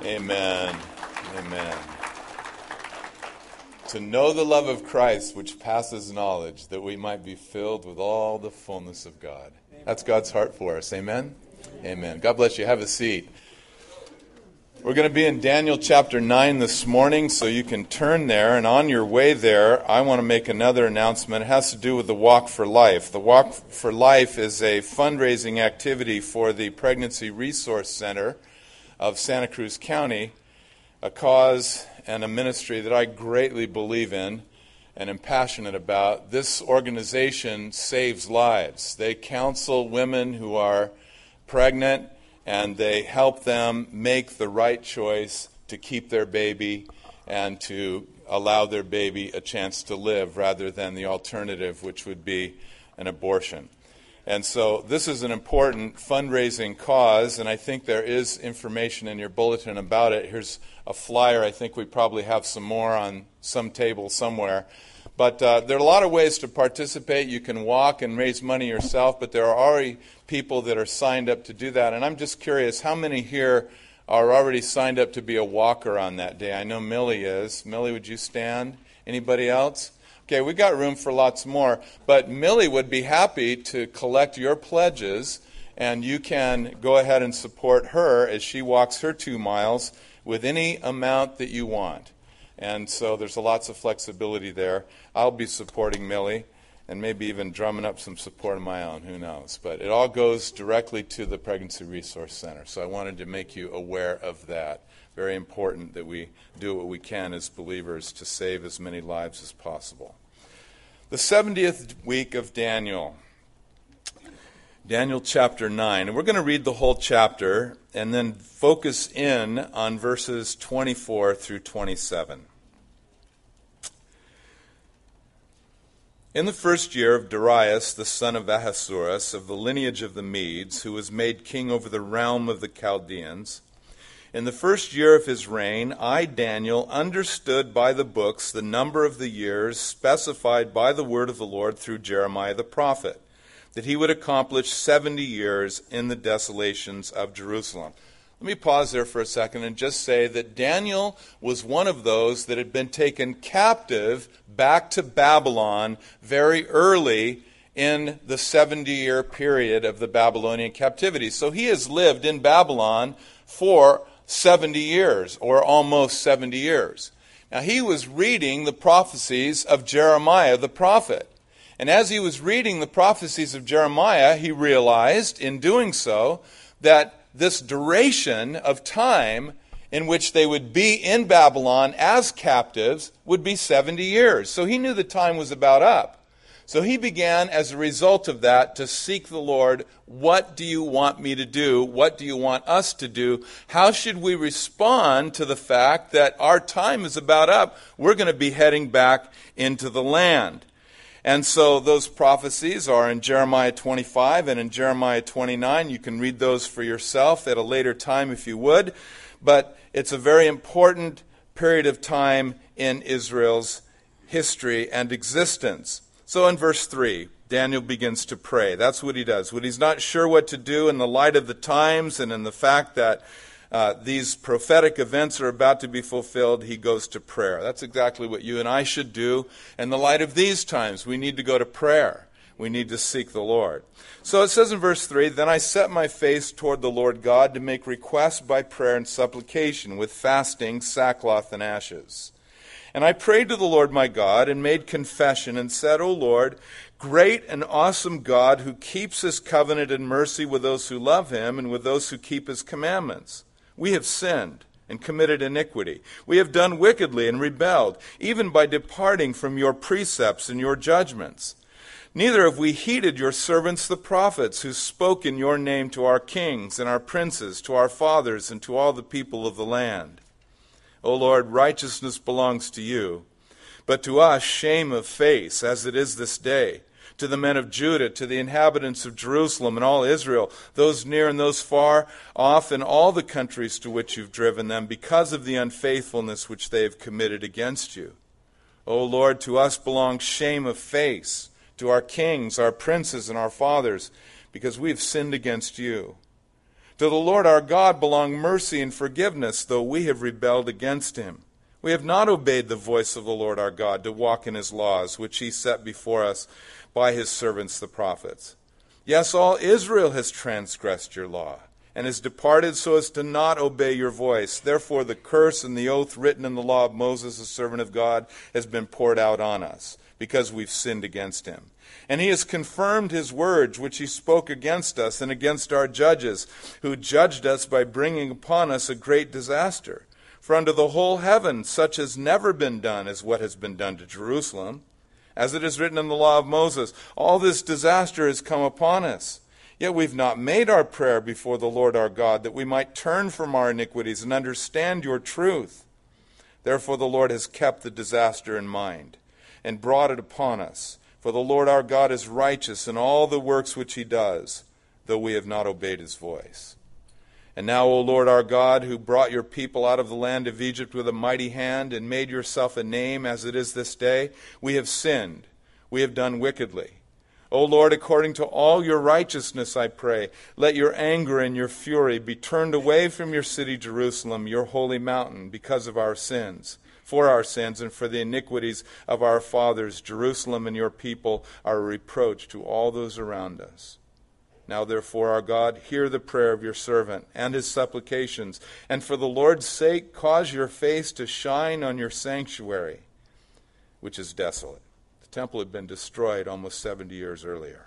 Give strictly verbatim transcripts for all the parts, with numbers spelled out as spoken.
Amen. Amen. To know the love of Christ, which passes knowledge, that we might be filled with all the fullness of God. That's God's heart for us. Amen? Amen. God bless you. Have a seat. We're going to be in Daniel chapter nine this morning, so you can turn there. And on your way there, I want to make another announcement. It has to do with the Walk for Life. The Walk for Life is a fundraising activity for the Pregnancy Resource Center of Santa Cruz County, a cause and a ministry that I greatly believe in and am passionate about. This organization saves lives. They counsel women who are pregnant, and they help them make the right choice to keep their baby and to allow their baby a chance to live rather than the alternative, which would be an abortion. And so this is an important fundraising cause, and I think there is information in your bulletin about it. Here's a flyer. I think we probably have some more on some table somewhere. But uh, there are a lot of ways to participate. You can walk and raise money yourself, but there are already people that are signed up to do that. And I'm just curious, how many here are already signed up to be a walker on that day? I know Millie is. Millie, would you stand? Anybody else? Okay, we got room for lots more, but Millie would be happy to collect your pledges, and you can go ahead and support her as she walks her two miles with any amount that you want. And so there's lots of flexibility there. I'll be supporting Millie and maybe even drumming up some support of my own, who knows. But it all goes directly to the Pregnancy Resource Center, so I wanted to make you aware of that. Very important that we do what we can as believers to save as many lives as possible. The seventieth week of Daniel, Daniel chapter nine. And we're going to read the whole chapter and then focus in on verses twenty-four through twenty-seven. In the first year of Darius, the son of Ahasuerus, of the lineage of the Medes, who was made king over the realm of the Chaldeans, in the first year of his reign, I, Daniel, understood by the books the number of the years specified by the word of the Lord through Jeremiah the prophet, that he would accomplish seventy years in the desolations of Jerusalem. Let me pause there for a second and just say that Daniel was one of those that had been taken captive back to Babylon very early in the seventy-year period of the Babylonian captivity. So he has lived in Babylon for seventy years, or almost seventy years. Now, he was reading the prophecies of Jeremiah the prophet. And as he was reading the prophecies of Jeremiah, he realized in doing so that this duration of time in which they would be in Babylon as captives would be seventy years. So he knew the time was about up. So he began, as a result of that, to seek the Lord. What do you want me to do? What do you want us to do? How should we respond to the fact that our time is about up? We're going to be heading back into the land. And so those prophecies are in Jeremiah twenty-five and in Jeremiah twenty-nine. You can read those for yourself at a later time if you would. But it's a very important period of time in Israel's history and existence. So in verse three, Daniel begins to pray. That's what he does. When he's not sure what to do in the light of the times and in the fact that uh, these prophetic events are about to be fulfilled, he goes to prayer. That's exactly what you and I should do. In the light of these times, we need to go to prayer. We need to seek the Lord. So it says in verse three, Then I set my face toward the Lord God to make requests by prayer and supplication with fasting, sackcloth, and ashes. And I prayed to the Lord my God and made confession and said, O Lord, great and awesome God, who keeps his covenant and mercy with those who love him and with those who keep his commandments. We have sinned and committed iniquity. We have done wickedly and rebelled, even by departing from your precepts and your judgments. Neither have we heeded your servants the prophets, who spoke in your name to our kings and our princes, to our fathers, and to all the people of the land. O Lord, righteousness belongs to you, but to us shame of face, as it is this day. To the men of Judah, to the inhabitants of Jerusalem and all Israel, those near and those far off, in all the countries to which you've driven them, because of the unfaithfulness which they have committed against you. O Lord, to us belongs shame of face, to our kings, our princes, and our fathers, because we have sinned against you. To the Lord our God belong mercy and forgiveness, though we have rebelled against him. We have not obeyed the voice of the Lord our God to walk in his laws, which he set before us by his servants the prophets. Yes, all Israel has transgressed your law, and has departed so as to not obey your voice. Therefore the curse and the oath written in the law of Moses, the servant of God, has been poured out on us, because we've sinned against him. And he has confirmed his words, which he spoke against us and against our judges, who judged us by bringing upon us a great disaster. For unto the whole heaven such has never been done as what has been done to Jerusalem. As it is written in the law of Moses, all this disaster has come upon us. Yet we've not made our prayer before the Lord our God, that we might turn from our iniquities and understand your truth. Therefore the Lord has kept the disaster in mind, and brought it upon us. For the Lord our God is righteous in all the works which he does, though we have not obeyed his voice. And now, O Lord our God, who brought your people out of the land of Egypt with a mighty hand, and made yourself a name as it is this day, we have sinned, we have done wickedly. O Lord, according to all your righteousness, I pray, let your anger and your fury be turned away from your city Jerusalem, your holy mountain, because of our sins. For our sins and for the iniquities of our fathers, Jerusalem and your people are a reproach to all those around us. Now therefore, our God, hear the prayer of your servant and his supplications, and for the Lord's sake cause your face to shine on your sanctuary, which is desolate. The temple had been destroyed almost seventy years earlier.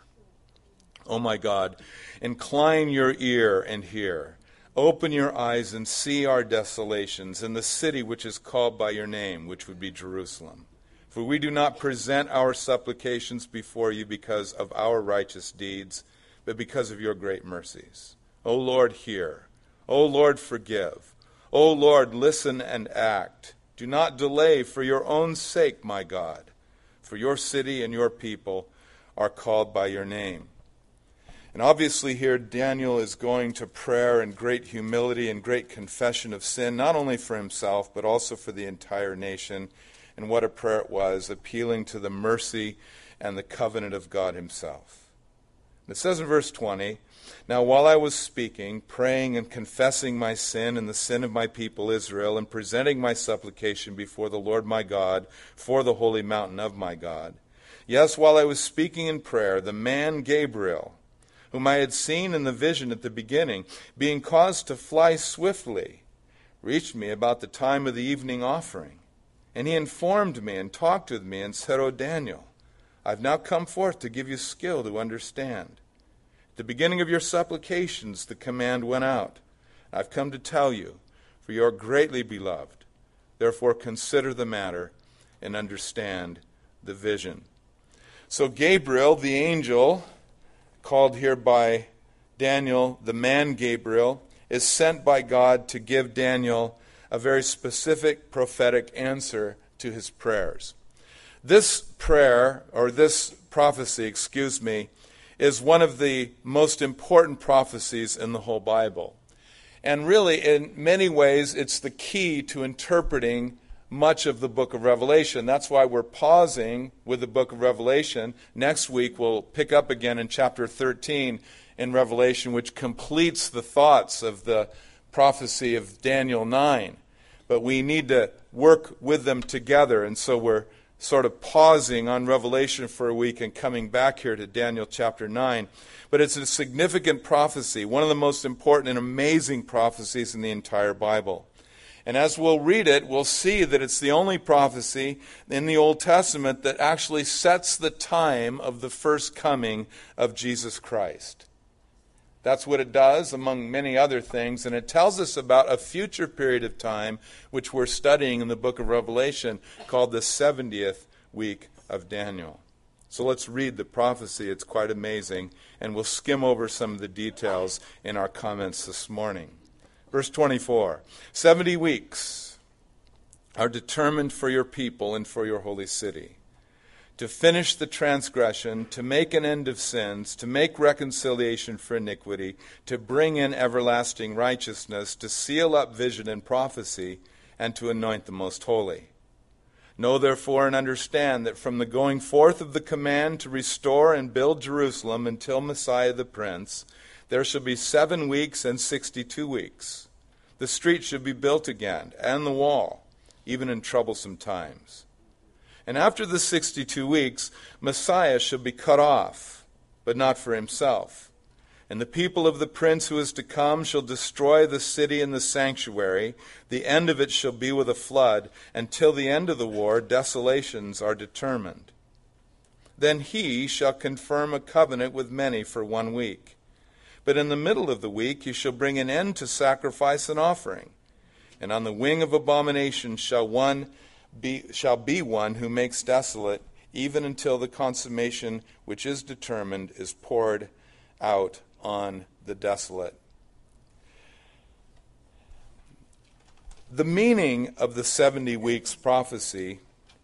O my God, incline your ear and hear. Open your eyes and see our desolations in the city which is called by your name, which would be Jerusalem. For we do not present our supplications before you because of our righteous deeds, but because of your great mercies. O Lord, hear. O Lord, forgive. O Lord, listen and act. Do not delay for your own sake, my God, for your city and your people are called by your name. And obviously here Daniel is going to prayer in great humility and great confession of sin, not only for himself, but also for the entire nation. And what a prayer it was, appealing to the mercy and the covenant of God himself. It says in verse twenty, Now while I was speaking, praying and confessing my sin and the sin of my people Israel, and presenting my supplication before the Lord my God for the holy mountain of my God, yes, while I was speaking in prayer, the man Gabriel, whom I had seen in the vision at the beginning, being caused to fly swiftly, reached me about the time of the evening offering. And he informed me and talked with me and said, O Daniel, I've now come forth to give you skill to understand. At the beginning of your supplications the command went out. I've come to tell you, for you are greatly beloved. Therefore consider the matter and understand the vision. So Gabriel, the angel, called here by Daniel, the man Gabriel, is sent by God to give Daniel a very specific prophetic answer to his prayers. This prayer, or this prophecy, excuse me, is one of the most important prophecies in the whole Bible. And really, in many ways, it's the key to interpreting much of the book of Revelation. That's why we're pausing with the book of Revelation. Next week, we'll pick up again in chapter thirteen in Revelation, which completes the thoughts of the prophecy of Daniel nine. But we need to work with them together, and so we're sort of pausing on Revelation for a week and coming back here to Daniel chapter nine. But it's a significant prophecy, one of the most important and amazing prophecies in the entire Bible. And as we'll read it, we'll see that it's the only prophecy in the Old Testament that actually sets the time of the first coming of Jesus Christ. That's what it does, among many other things, and it tells us about a future period of time which we're studying in the book of Revelation called the seventieth week of Daniel. So let's read the prophecy. It's quite amazing, and we'll skim over some of the details in our comments this morning. Verse twenty-four, seventy weeks are determined for your people and for your holy city, to finish the transgression, to make an end of sins, to make reconciliation for iniquity, to bring in everlasting righteousness, to seal up vision and prophecy, and to anoint the most holy. Know therefore and understand that from the going forth of the command to restore and build Jerusalem until Messiah the Prince, There shall be seven weeks and sixty-two weeks. The street shall be built again, and the wall, even in troublesome times. And after the sixty-two weeks, Messiah shall be cut off, but not for himself. And the people of the prince who is to come shall destroy the city and the sanctuary. The end of it shall be with a flood. Until the end of the war, desolations are determined. Then he shall confirm a covenant with many for one week. But in the middle of the week he shall bring an end to sacrifice and offering. And on the wing of abomination shall one be, shall be one who makes desolate, even until the consummation which is determined is poured out on the desolate. The meaning of the seventy weeks prophecy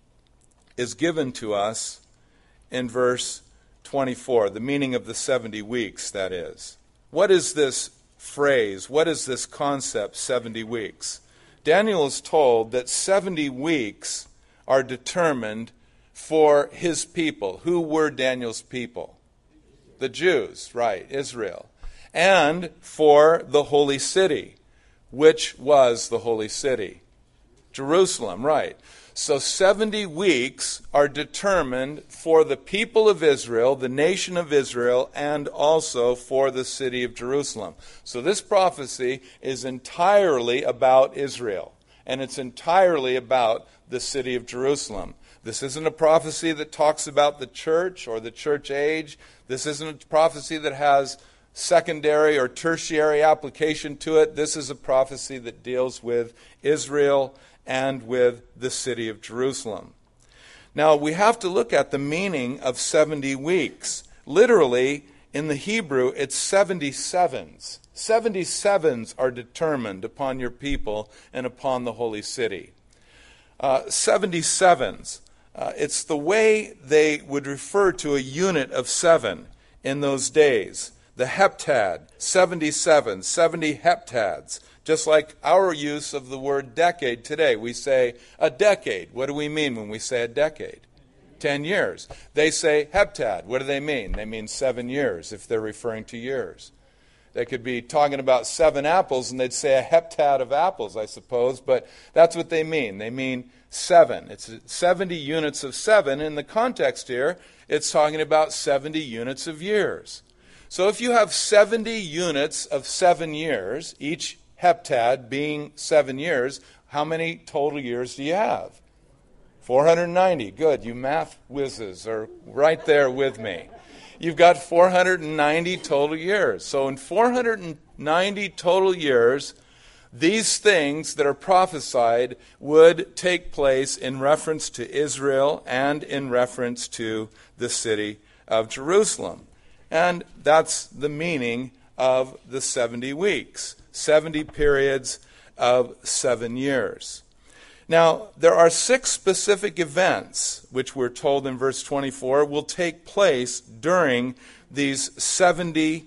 is given to us in verse twenty-four, the meaning of the seventy weeks, that is. What is this phrase? What is this concept, seventy weeks? Daniel is told that seventy weeks are determined for his people. Who were Daniel's people? The Jews, right, Israel. And for the holy city. Which was the holy city? Jerusalem, right. So seventy weeks are determined for the people of Israel, the nation of Israel, and also for the city of Jerusalem. So this prophecy is entirely about Israel, and it's entirely about the city of Jerusalem. This isn't a prophecy that talks about the church or the church age. This isn't a prophecy that has secondary or tertiary application to it. This is a prophecy that deals with Israel and with the city of Jerusalem. Now, we have to look at the meaning of seventy weeks. Literally, in the Hebrew, it's seventy sevens. seventy sevens are determined upon your people and upon the holy city. Uh, seventy sevens. Uh, it's the way they would refer to a unit of seven in those days. The heptad, seventy-seven, seventy heptads. Just like our use of the word decade today. We say a decade. What do we mean when we say a decade? Ten years. They say heptad. What do they mean? They mean seven years if they're referring to years. They could be talking about seven apples and they'd say a heptad of apples, I suppose, but that's what they mean. They mean seven. It's seventy units of seven. In the context here, it's talking about seventy units of years. So if you have seventy units of seven years, each heptad being seven years, how many total years do you have? four hundred ninety. Good. You math whizzes are right there with me. You've got four hundred ninety total years. So in four hundred ninety total years, these things that are prophesied would take place in reference to Israel and in reference to the city of Jerusalem. And that's the meaning of the seventy weeks, seventy periods of seven years. Now, there are six specific events, which we're told in verse twenty-four, will take place during these seventy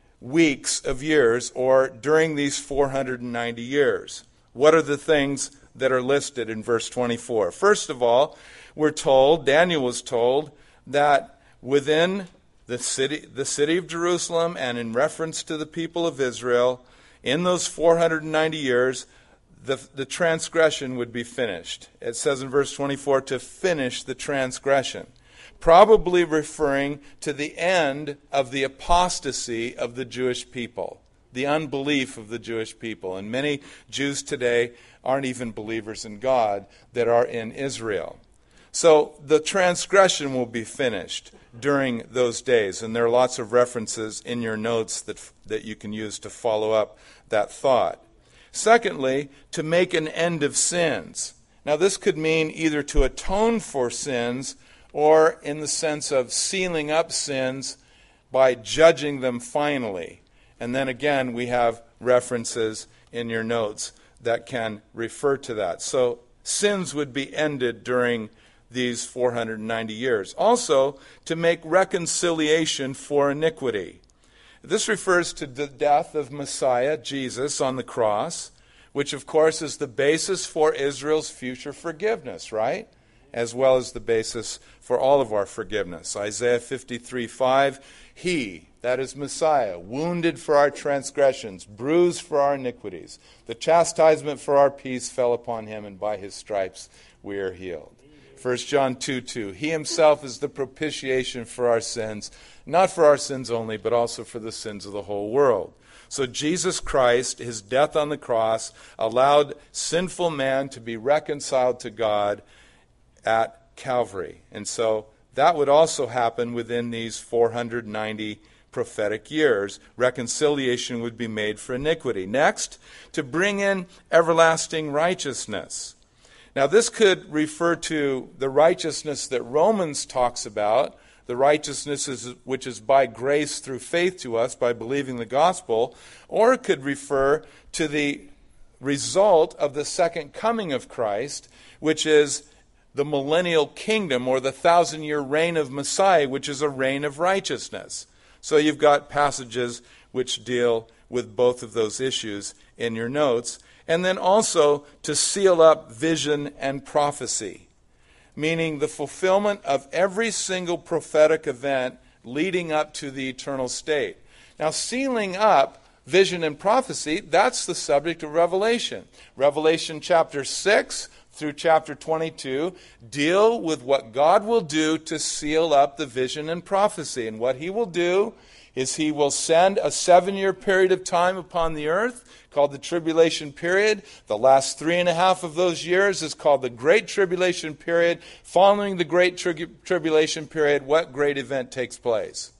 weeks of years, or during these four hundred ninety years. What are the things that are listed in verse twenty-four? First of all, we're told, Daniel was told, that within the city, the city of Jerusalem, and in reference to the people of Israel, in those four hundred ninety years, the, the transgression would be finished. It says in verse twenty-four, to finish the transgression. Probably referring to the end of the apostasy of the Jewish people, the unbelief of the Jewish people. And many Jews today aren't even believers in God that are in Israel. So the transgression will be finished during those days. And there are lots of references in your notes that, that you can use to follow up that thought. Secondly, to make an end of sins. Now this could mean either to atone for sins or in the sense of sealing up sins by judging them finally. And then again, we have references in your notes that can refer to that. So sins would be ended during these four hundred ninety years. Also, to make reconciliation for iniquity. This refers to the death of Messiah, Jesus, on the cross, which of course is the basis for Israel's future forgiveness, right? as well as the basis for all of our forgiveness. Isaiah fifty-three five, He, that is Messiah, wounded for our transgressions, bruised for our iniquities. The chastisement for our peace fell upon him, and by his stripes we are healed. First John two two, He himself is the propitiation for our sins, not for our sins only, but also for the sins of the whole world. So Jesus Christ, his death on the cross, allowed sinful man to be reconciled to God at Calvary. And so that would also happen within these four hundred ninety prophetic years. Reconciliation would be made for iniquity. Next, to bring in everlasting righteousness. Now, this could refer to the righteousness that Romans talks about, the righteousness is, which is by grace through faith to us, by believing the gospel, or it could refer to the result of the second coming of Christ, which is the millennial kingdom or the thousand-year reign of Messiah, which is a reign of righteousness. So you've got passages which deal with both of those issues in your notes. And then also to seal up vision and prophecy, meaning the fulfillment of every single prophetic event leading up to the eternal state. Now, sealing up vision and prophecy, that's the subject of Revelation. Revelation chapter six through chapter twenty-two deal with what God will do to seal up the vision and prophecy. And what he will do is he will send a seven-year period of time upon the earth called the tribulation period. The last three and a half of those years is called the Great Tribulation period. Following the Great tri- Tribulation period, what great event takes place?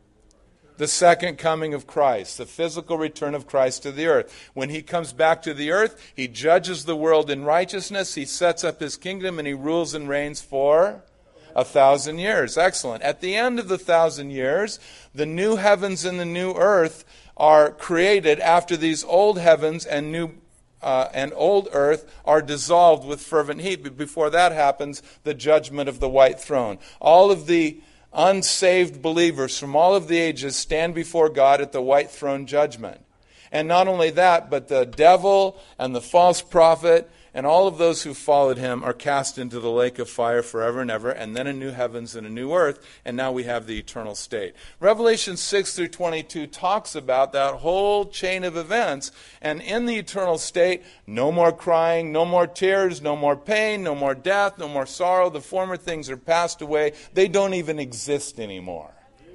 The second coming of Christ, the physical return of Christ to the earth. When he comes back to the earth, he judges the world in righteousness, he sets up his kingdom, and he rules and reigns for a thousand years. Excellent. At the end of the thousand years, the new heavens and the new earth are created after these old heavens and new uh, and old earth are dissolved with fervent heat. But before that happens, the judgment of the white throne. All of the unsaved believers from all of the ages stand before God at the white throne judgment. And not only that, but the devil and the false prophet and all of those who followed him are cast into the lake of fire forever and ever, and then a new heavens and a new earth, and now we have the eternal state. Revelation six through twenty-two talks about that whole chain of events, and in the eternal state, no more crying, no more tears, no more pain, no more death, no more sorrow. The former things are passed away. They don't even exist anymore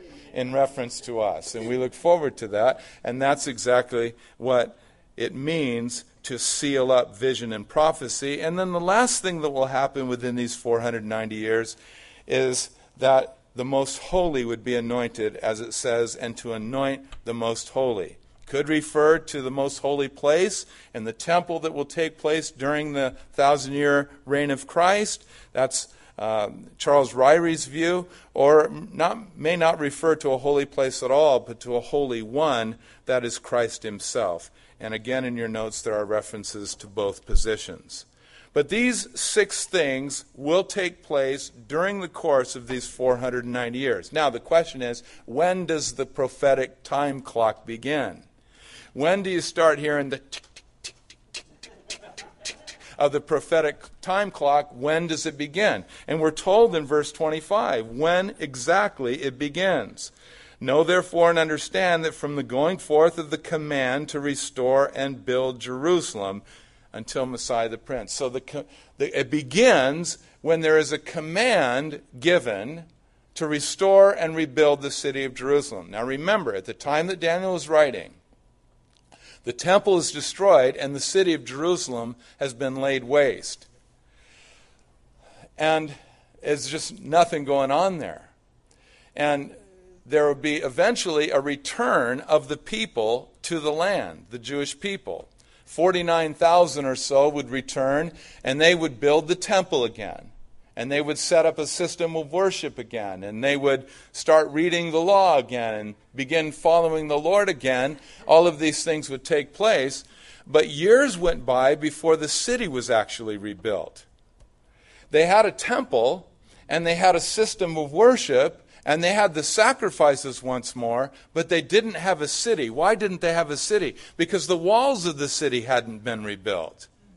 in reference to us, and we look forward to that, and that's exactly what it means to seal up vision and prophecy. And then the last thing that will happen within these four hundred ninety years is that the most holy would be anointed, as it says, and to anoint the most holy. Could refer to the most holy place and the temple that will take place during the thousand-year reign of Christ. That's uh, Charles Ryrie's view, or not, may not refer to a holy place at all, but to a holy one, that is Christ himself. And again, in your notes, there are references to both positions. But these six things will take place during the course of these four hundred ninety years. Now, the question is, when does the prophetic time clock begin? When do you start hearing the tick, tick, tick, tick, tick, tick, tick, tick, tick of the prophetic time clock? When does it begin? And we're told in verse twenty-five when exactly it begins. Know therefore and understand that from the going forth of the command to restore and build Jerusalem until Messiah the Prince. So the, the, it begins when there is a command given to restore and rebuild the city of Jerusalem. Now remember, at the time that Daniel is writing, the temple is destroyed and the city of Jerusalem has been laid waste. And there's just nothing going on there. And there will be eventually a return of the people to the land, the Jewish people. forty-nine thousand or so would return, and they would build the temple again. And they would set up a system of worship again. And they would start reading the law again and begin following the Lord again. All of these things would take place. But years went by before the city was actually rebuilt. They had a temple, and they had a system of worship, and they had the sacrifices once more, but they didn't have a city. Why didn't they have a city? Because the walls of the city hadn't been rebuilt.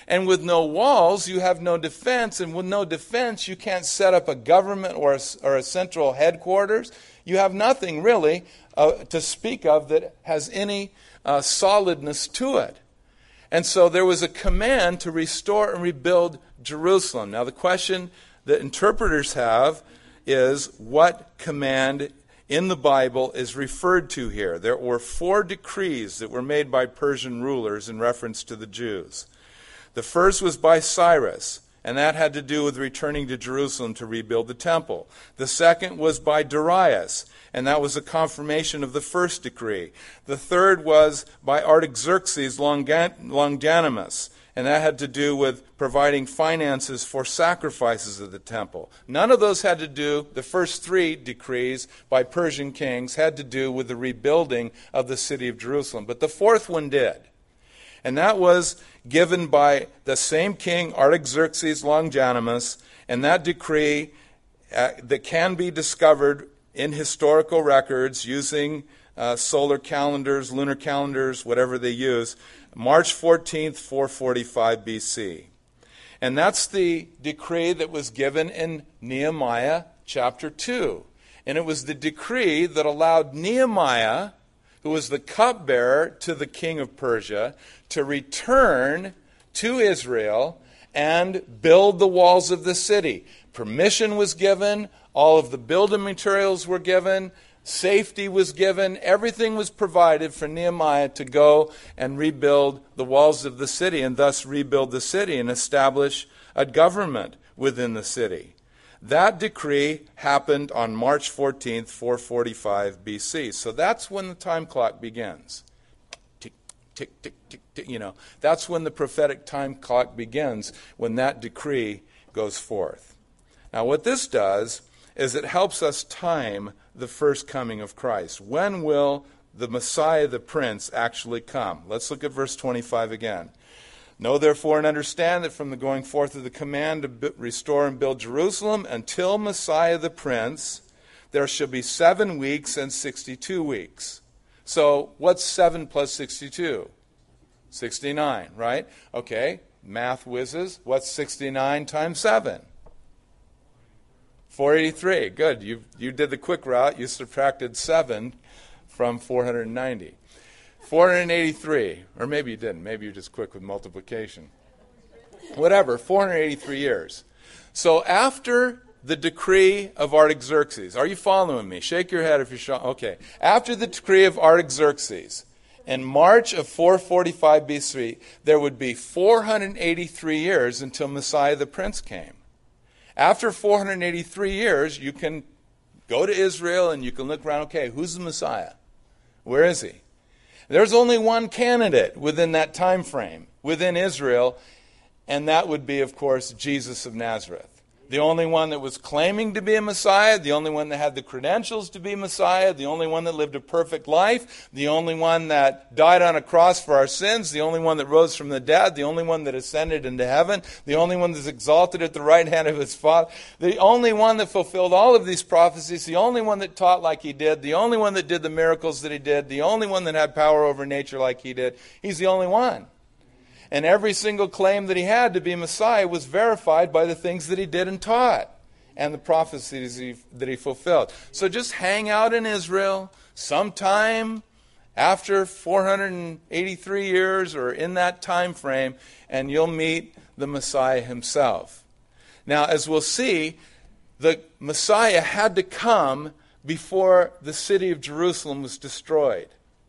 And with no walls, you have no defense. And with no defense, you can't set up a government or a, or a central headquarters. You have nothing really uh, to speak of that has any uh, solidness to it. And so there was a command to restore and rebuild Jerusalem. Now the question that interpreters have is, what command in the Bible is referred to here? There were four decrees that were made by Persian rulers in reference to the Jews. The first was by Cyrus, and that had to do with returning to Jerusalem to rebuild the temple. The second was by Darius, and that was a confirmation of the first decree. The third was by Artaxerxes Longanimous, and that had to do with providing finances for sacrifices of the temple. None of those had to do, the first three decrees by Persian kings had to do with the rebuilding of the city of Jerusalem. But the fourth one did. And that was given by the same king, Artaxerxes Longanimous, and that decree uh, that can be discovered in historical records using uh, solar calendars, lunar calendars, whatever they use, March fourteenth, four forty-five B C. And that's the decree that was given in Nehemiah chapter two. And it was the decree that allowed Nehemiah, who was the cupbearer to the king of Persia, to return to Israel and build the walls of the city. Permission was given, all of the building materials were given, safety was given, everything was provided for Nehemiah to go and rebuild the walls of the city, and thus rebuild the city and establish a government within the city. That decree happened on March fourteenth, four forty-five B C. So that's when the time clock begins. Tick, tick, tick, tick, tick, you know. That's when the prophetic time clock begins, when that decree goes forth. Now what this does is it helps us time the first coming of Christ. When will the Messiah, the Prince, actually come? Let's look at verse twenty-five again. Know therefore and understand that from the going forth of the command to restore and build Jerusalem until Messiah the Prince, there shall be seven weeks and sixty-two weeks. So what's seven plus sixty-two? sixty-nine, right? Okay, math whizzes. What's sixty-nine times seven? four eighty-three. Good. You you did the quick route. You subtracted seven from four hundred ninety. four hundred eighty-three. Or maybe you didn't. Maybe you're just quick with multiplication. Whatever. four hundred eighty-three years. So after the decree of Artaxerxes, are you following me? Shake your head if you're sure. Okay. After the decree of Artaxerxes, in March of four forty-five B C, there would be four hundred eighty-three years until Messiah the Prince came. After four hundred eighty-three years, you can go to Israel and you can look around, okay, who's the Messiah? Where is he? There's only one candidate within that time frame, within Israel, and that would be, of course, Jesus of Nazareth. The only one that was claiming to be a Messiah, the only one that had the credentials to be Messiah, the only one that lived a perfect life, the only one that died on a cross for our sins, the only one that rose from the dead, the only one that ascended into heaven, the only one that's exalted at the right hand of his Father, the only one that fulfilled all of these prophecies, the only one that taught like he did, the only one that did the miracles that he did, the only one that had power over nature like he did. He's the only one. And every single claim that he had to be Messiah was verified by the things that he did and taught and the prophecies he, that he fulfilled. So just hang out in Israel sometime after four hundred eighty-three years or in that time frame, and you'll meet the Messiah himself. Now, as we'll see, the Messiah had to come before the city of Jerusalem was destroyed,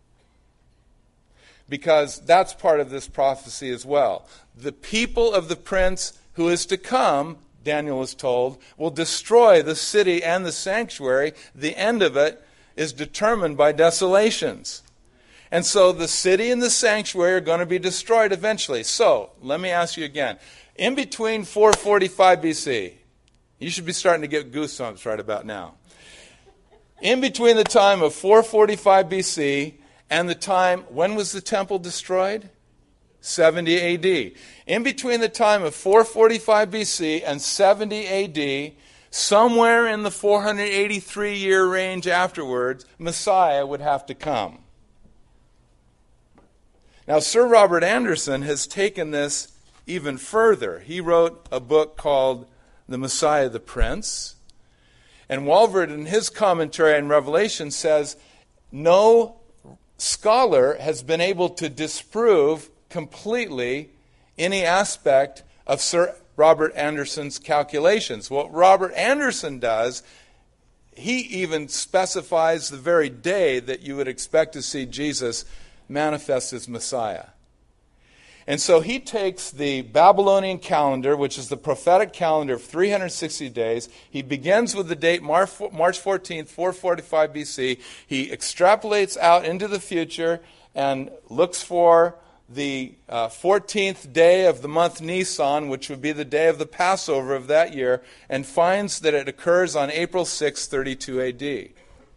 because that's part of this prophecy as well. The people of the prince who is to come, Daniel is told, will destroy the city and the sanctuary. The end of it is determined by desolations. And so the city and the sanctuary are going to be destroyed eventually. So, let me ask you again. In between four forty-five B C, you should be starting to get goosebumps right about now. In between the time of four forty-five B C and the time, when was the temple destroyed? seventy A D. In between the time of four forty-five B C and seventy A D, somewhere in the four hundred eighty-three year range afterwards, Messiah would have to come. Now, Sir Robert Anderson has taken this even further. He wrote a book called The Messiah, the Prince. And Walvoord, in his commentary on Revelation, says no scholar has been able to disprove completely any aspect of Sir Robert Anderson's calculations. What Robert Anderson does, he even specifies the very day that you would expect to see Jesus manifest as Messiah. And so he takes the Babylonian calendar, which is the prophetic calendar of three hundred sixty days. He begins with the date March fourteenth, four forty-five B C. He extrapolates out into the future and looks for the uh, fourteenth day of the month Nisan, which would be the day of the Passover of that year, and finds that it occurs on April sixth, thirty-two A D.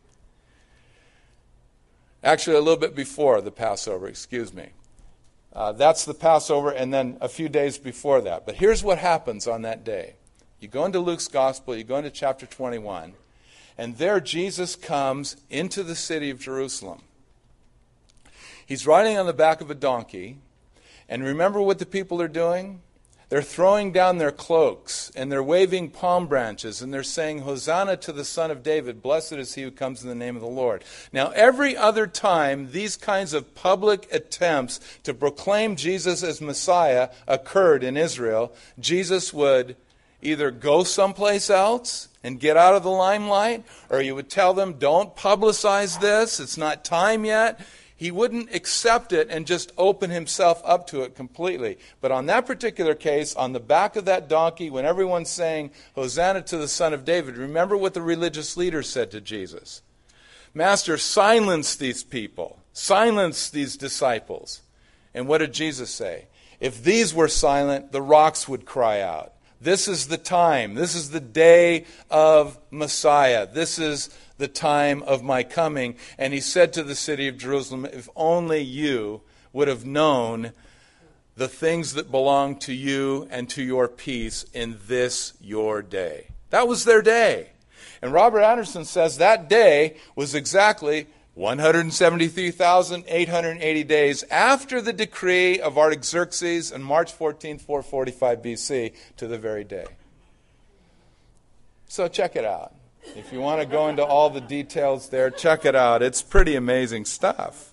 Actually, a little bit before the Passover, excuse me. Uh, that's the Passover, and then a few days before that. But here's what happens on that day. You go into Luke's Gospel, you go into chapter twenty-one, and there Jesus comes into the city of Jerusalem. He's riding on the back of a donkey, and remember what the people are doing? They're throwing down their cloaks, and they're waving palm branches, and they're saying, Hosanna to the Son of David, blessed is he who comes in the name of the Lord. Now, every other time these kinds of public attempts to proclaim Jesus as Messiah occurred in Israel, Jesus would either go someplace else and get out of the limelight, or you would tell them, don't publicize this, it's not time yet. He wouldn't accept it and just open himself up to it completely. But on that particular case, on the back of that donkey, when everyone's saying, Hosanna to the Son of David, remember what the religious leaders said to Jesus. Master, silence these people. Silence these disciples. And what did Jesus say? If these were silent, the rocks would cry out. This is the time. This is the day of Messiah. This is the time of my coming. And he said to the city of Jerusalem, if only you would have known the things that belong to you and to your peace in this your day. That was their day. And Robert Anderson says that day was exactly one hundred seventy-three thousand eight hundred eighty days after the decree of Artaxerxes on March fourteenth, four forty-five B C to the very day. So check it out. If you want to go into all the details there, check it out. It's pretty amazing stuff.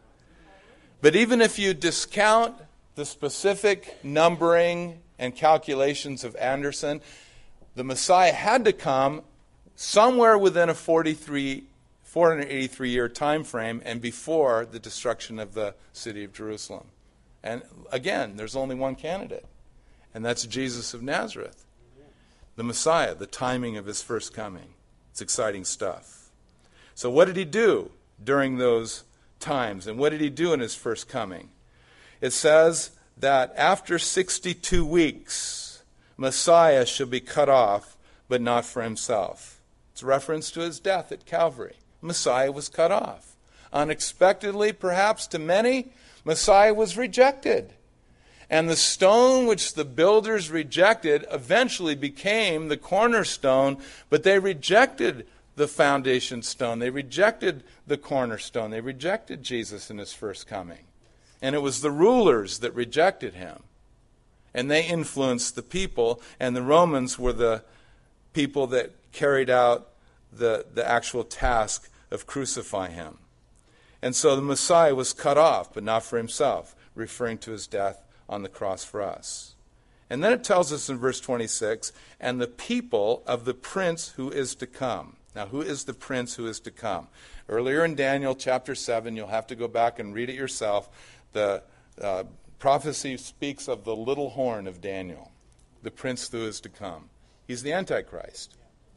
But even if you discount the specific numbering and calculations of Anderson, the Messiah had to come somewhere within a forty-three, four hundred eighty-three year time frame and before the destruction of the city of Jerusalem. And again, there's only one candidate, and that's Jesus of Nazareth. The Messiah, the timing of his first coming. It's exciting stuff. So what did he do during those times? And what did he do in his first coming? It says that after sixty-two weeks, Messiah shall be cut off, but not for himself. It's a reference to his death at Calvary. Messiah was cut off. Unexpectedly, perhaps to many, Messiah was rejected. And the stone which the builders rejected eventually became the cornerstone, but they rejected the foundation stone. They rejected the cornerstone. They rejected Jesus in his first coming. And it was the rulers that rejected him. And they influenced the people, and the Romans were the people that carried out the, the actual task of crucifying him. And so the Messiah was cut off, but not for himself, referring to his death on the cross for us. And then it tells us in verse twenty-six, and the people of the prince who is to come. Now, who is the prince who is to come? Earlier in Daniel chapter seven, you'll have to go back and read it yourself, the uh, prophecy speaks of the little horn of Daniel, the prince who is to come. He's the Antichrist.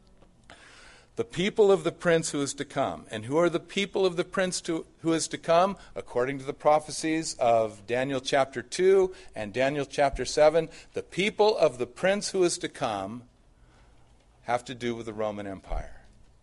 The people of the prince who is to come. And who are the people of the prince to, who is to come? According to the prophecies of Daniel chapter two and Daniel chapter seven, the people of the prince who is to come have to do with the Roman Empire.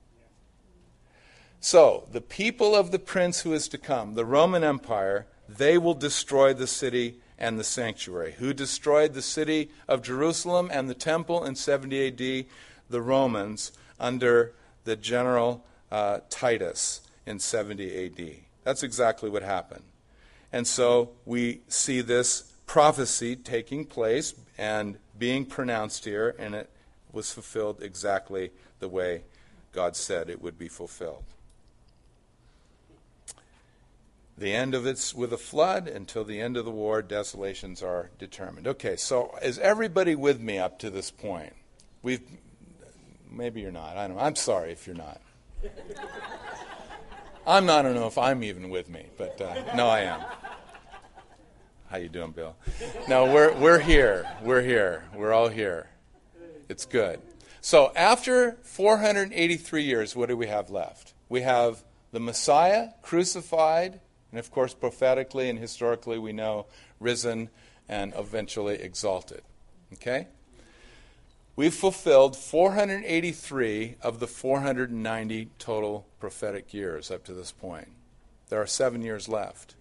So, the people of the prince who is to come, the Roman Empire, they will destroy the city and the sanctuary. Who destroyed the city of Jerusalem and the temple in seventy A D? The Romans under the general uh, Titus in seventy A D. That's exactly what happened. And so we see this prophecy taking place and being pronounced here, and it was fulfilled exactly the way God said it would be fulfilled. The end of it's with a flood. Until the end of the war, desolations are determined. Okay, so is everybody with me up to this point? We've maybe you're not. I don't know. I'm sorry if you're not. I'm not. I don't know if I'm even with me, but uh, no, I am. How you doing, Bill? No, we're we're here. We're here. We're all here. It's good. So after four hundred eighty-three years, what do we have left? We have the Messiah crucified, and of course prophetically and historically we know risen and eventually exalted. Okay? We've fulfilled four hundred eighty-three of the four hundred ninety total prophetic years up to this point. There are seven years left.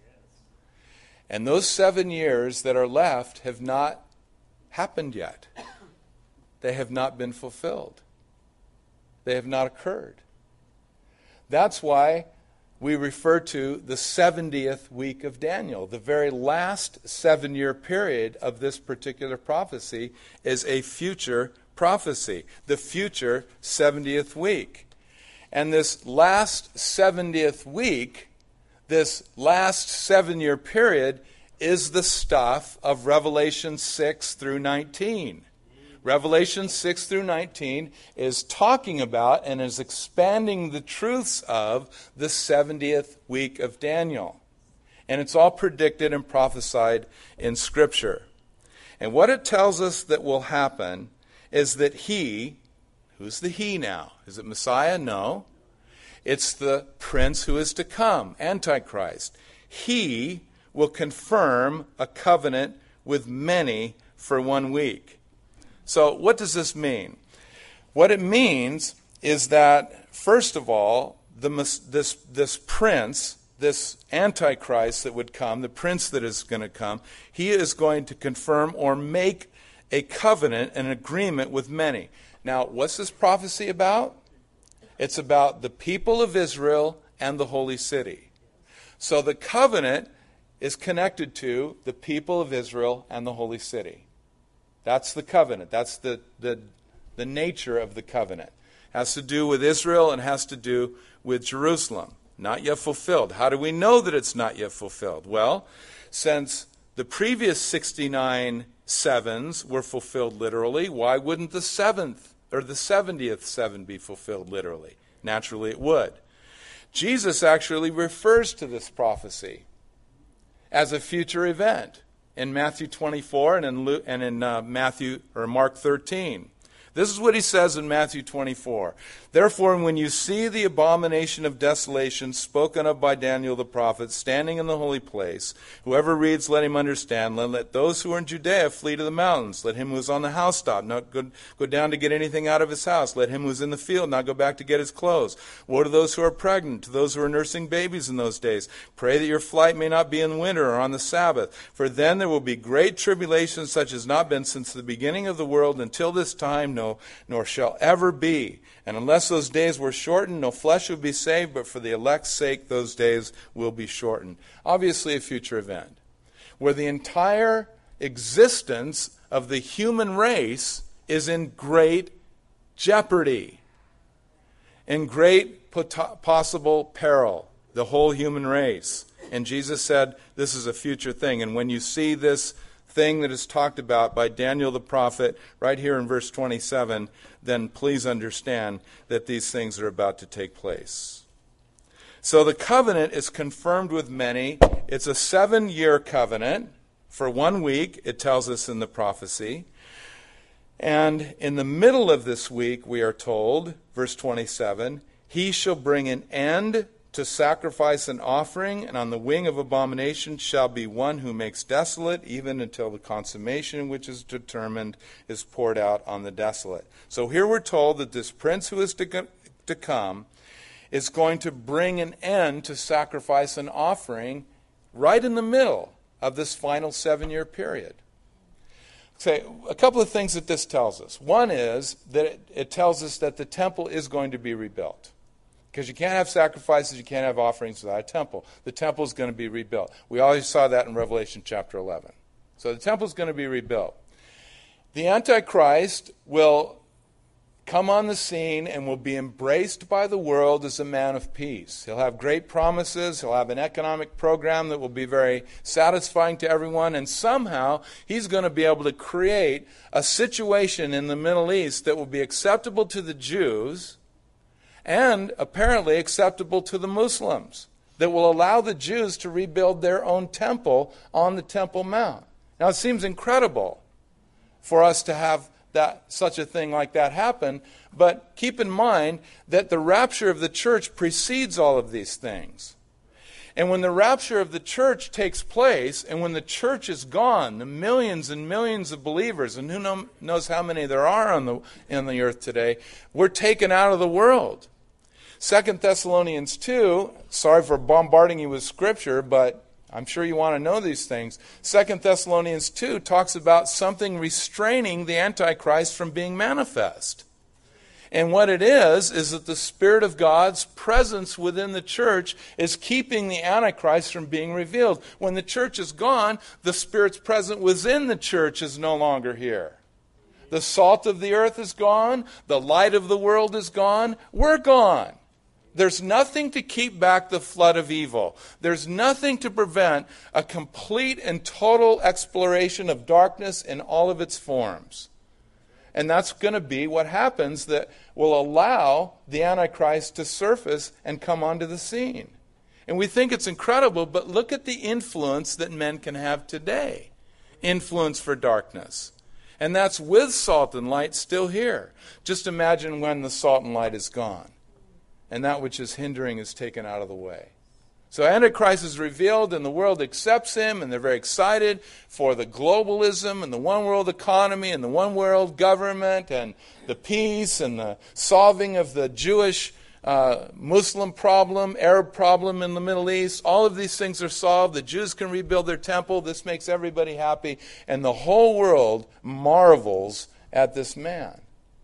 And those seven years that are left have not happened yet. They have not been fulfilled. They have not occurred. That's why we refer to the seventieth week of Daniel. The very last seven-year period of this particular prophecy is a future prophecy, the future seventieth week. And this last seventieth week, this last seven-year period, is the stuff of Revelation six through nineteen. Revelation six through nineteen is talking about and is expanding the truths of the seventieth week of Daniel. And it's all predicted and prophesied in Scripture. And what it tells us that will happen is that he, who's the he now? Is it Messiah? No. It's the prince who is to come, Antichrist. He will confirm a covenant with many for one week. So what does this mean? What it means is that, first of all, the, this, this prince, this Antichrist that would come, the prince that is going to come, he is going to confirm or make a covenant, an agreement with many. Now, what's this prophecy about? It's about the people of Israel and the holy city. So the covenant is connected to the people of Israel and the holy city. That's the covenant. That's the, the, the nature of the covenant. It has to do with Israel and has to do with Jerusalem. Not yet fulfilled. How do we know that it's not yet fulfilled? Well, since the previous sixty-nine sevens were fulfilled literally, why wouldn't the seventh or the seventieth seven be fulfilled literally? Naturally it would. Jesus actually refers to this prophecy as a future event in Matthew twenty-four and in, Luke, and in uh, Matthew or Mark thirteen. This is what he says in Matthew twenty-four. Therefore, when you see the abomination of desolation spoken of by Daniel the prophet standing in the holy place, whoever reads, let him understand. Let, let those who are in Judea flee to the mountains. Let him who is on the housetop not go, go down to get anything out of his house. Let him who is in the field not go back to get his clothes. Woe to those who are pregnant, to those who are nursing babies in those days. Pray that your flight may not be in winter or on the Sabbath. For then there will be great tribulation such as not been since the beginning of the world until this time, no, nor shall ever be. And unless those days were shortened, no flesh would be saved, but for the elect's sake those days will be shortened. Obviously a future event, where the entire existence of the human race is in great jeopardy, in great pot- possible peril, the whole human race. And Jesus said this is a future thing. And when you see this thing that is talked about by Daniel the prophet right here in verse twenty-seven, then please understand that these things are about to take place. So the covenant is confirmed with many. It's a seven-year covenant for one week, it tells us in the prophecy. And in the middle of this week, we are told, verse twenty-seven, he shall bring an end to sacrifice and offering, and on the wing of abomination shall be one who makes desolate, even until the consummation which is determined is poured out on the desolate. So here we're told that this prince who is to, to come is going to bring an end to sacrifice and offering right in the middle of this final seven-year period. Okay, a couple of things that this tells us. One is that it, it tells us that the temple is going to be rebuilt. Because you can't have sacrifices, you can't have offerings without a temple. The temple is going to be rebuilt. We always saw that in Revelation chapter eleven. So the temple's going to be rebuilt. The Antichrist will come on the scene and will be embraced by the world as a man of peace. He'll have great promises. He'll have an economic program that will be very satisfying to everyone. And somehow he's going to be able to create a situation in the Middle East that will be acceptable to the Jews and apparently acceptable to the Muslims, that will allow the Jews to rebuild their own temple on the Temple Mount. Now it seems incredible for us to have that such a thing like that happen, but keep in mind that the rapture of the church precedes all of these things. And when the rapture of the church takes place, and when the church is gone, the millions and millions of believers, and who know, knows how many there are on the, on the earth today, we're taken out of the world. Second Thessalonians two, sorry for bombarding you with scripture, but I'm sure you want to know these things. Second Thessalonians two talks about something restraining the Antichrist from being manifest. And what it is, is that the Spirit of God's presence within the church is keeping the Antichrist from being revealed. When the church is gone, the Spirit's presence within the church is no longer here. The salt of the earth is gone. The light of the world is gone. We're gone. There's nothing to keep back the flood of evil. There's nothing to prevent a complete and total exploration of darkness in all of its forms. And that's going to be what happens that will allow the Antichrist to surface and come onto the scene. And we think it's incredible, but look at the influence that men can have today. Influence for darkness. And that's with salt and light still here. Just imagine when the salt and light is gone, and that which is hindering is taken out of the way. So Antichrist is revealed, and the world accepts him, and they're very excited for the globalism and the one world economy and the one world government and the peace and the solving of the Jewish uh, Muslim problem, Arab problem in the Middle East. All of these things are solved. The Jews can rebuild their temple. This makes everybody happy. And the whole world marvels at this man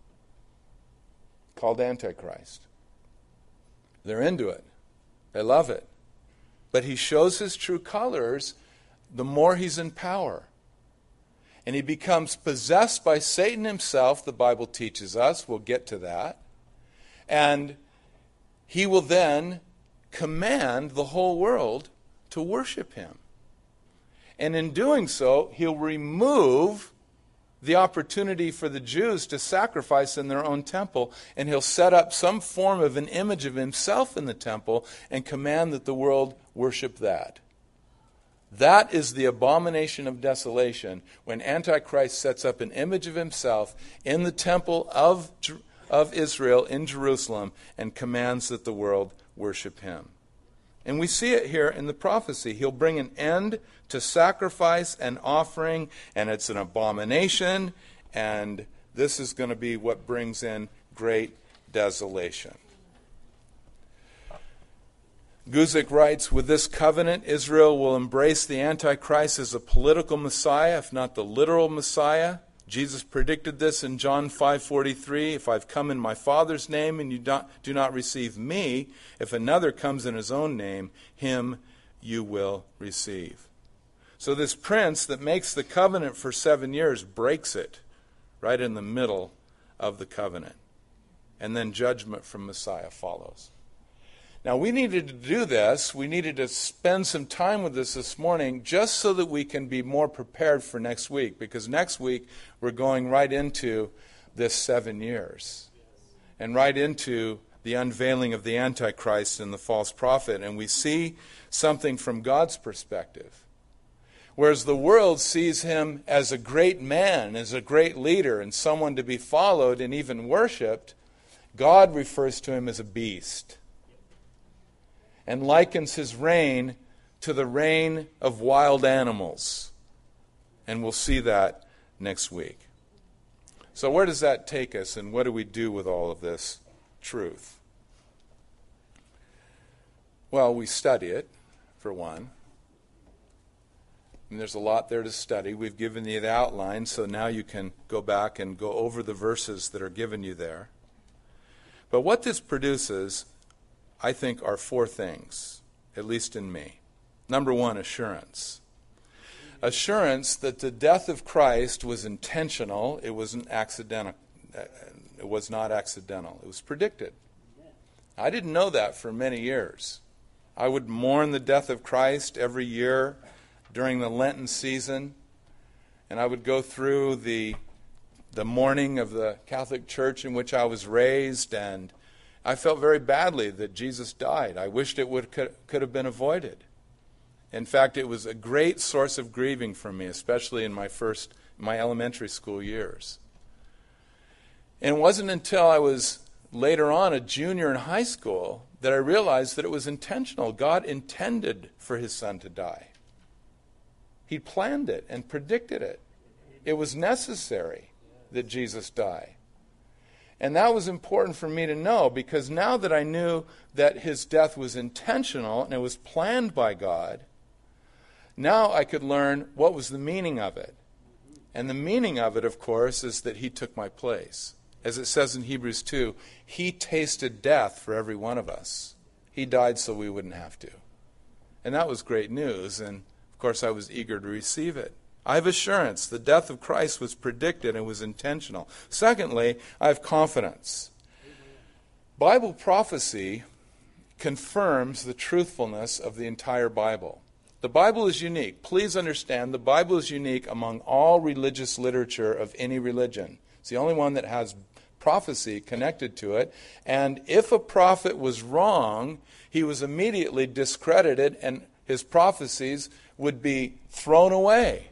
called Antichrist. They're into it. They love it. But he shows his true colors the more he's in power. And he becomes possessed by Satan himself, the Bible teaches us. We'll get to that. And he will then command the whole world to worship him. And in doing so, he'll remove the opportunity for the Jews to sacrifice in their own temple, and he'll set up some form of an image of himself in the temple and command that the world worship that. That is the abomination of desolation, when Antichrist sets up an image of himself in the temple of, of Israel in Jerusalem and commands that the world worship him. And we see it here in the prophecy. He'll bring an end to sacrifice and offering, and it's an abomination, and this is going to be what brings in great desolation. Guzik writes, with this covenant, Israel will embrace the Antichrist as a political Messiah, if not the literal Messiah. Jesus predicted this in John five forty-three, if I've come in my Father's name and you do not receive me, if another comes in his own name, him you will receive. So this prince that makes the covenant for seven years breaks it right in the middle of the covenant. And then judgment from Messiah follows. Now, we needed to do this. We needed to spend some time with this this morning just so that we can be more prepared for next week. Because next week, we're going right into this seven years. And right into the unveiling of the Antichrist and the false prophet. And we see something from God's perspective. Whereas the world sees him as a great man, as a great leader, and someone to be followed and even worshipped, God refers to him as a beast. And likens his reign to the reign of wild animals. And we'll see that next week. So where does that take us, and what do we do with all of this truth? Well, we study it, for one. And there's a lot there to study. We've given you the outline, so now you can go back and go over the verses that are given you there. But what this produces, I think, are four things, at least in me. Number one, assurance. assurance that the death of Christ was intentional. It wasn't accidental. It was not accidental. It was predicted. I didn't know that for many years. I would mourn the death of Christ every year during the Lenten season, and I would go through the the mourning of the Catholic Church in which I was raised, and I felt very badly that Jesus died. I wished it would could, could have been avoided. In fact, it was a great source of grieving for me, especially in my first, my elementary school years. And it wasn't until I was later on a junior in high school that I realized that it was intentional. God intended for his son to die. He planned it and predicted it. It was necessary that Jesus die. And that was important for me to know, because now that I knew that his death was intentional and it was planned by God, now I could learn what was the meaning of it. And the meaning of it, of course, is that he took my place. As it says in Hebrews two, he tasted death for every one of us. He died so we wouldn't have to. And that was great news, and of course I was eager to receive it. I have assurance. The death of Christ was predicted and was intentional. Secondly, I have confidence. Bible prophecy confirms the truthfulness of the entire Bible. The Bible is unique. Please understand, the Bible is unique among all religious literature of any religion. It's the only one that has prophecy connected to it. And if a prophet was wrong, he was immediately discredited and his prophecies would be thrown away.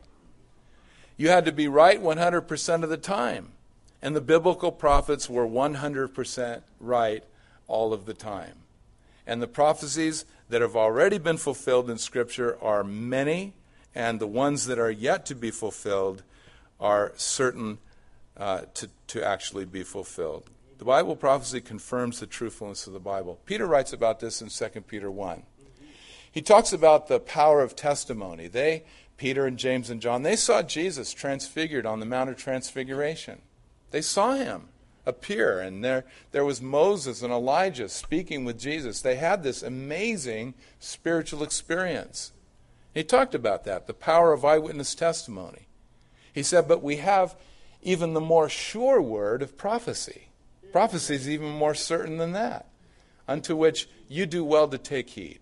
You had to be right one hundred percent of the time. And the biblical prophets were one hundred percent right all of the time. And the prophecies that have already been fulfilled in Scripture are many, and the ones that are yet to be fulfilled are certain uh, to, to actually be fulfilled. The Bible prophecy confirms the truthfulness of the Bible. Peter writes about this in Second Peter one. He talks about the power of testimony. They, Peter and James and John, they saw Jesus transfigured on the Mount of Transfiguration. They saw him appear, and there, there was Moses and Elijah speaking with Jesus. They had this amazing spiritual experience. He talked about that, the power of eyewitness testimony. He said, but we have even the more sure word of prophecy. Prophecy is even more certain than that, unto which you do well to take heed.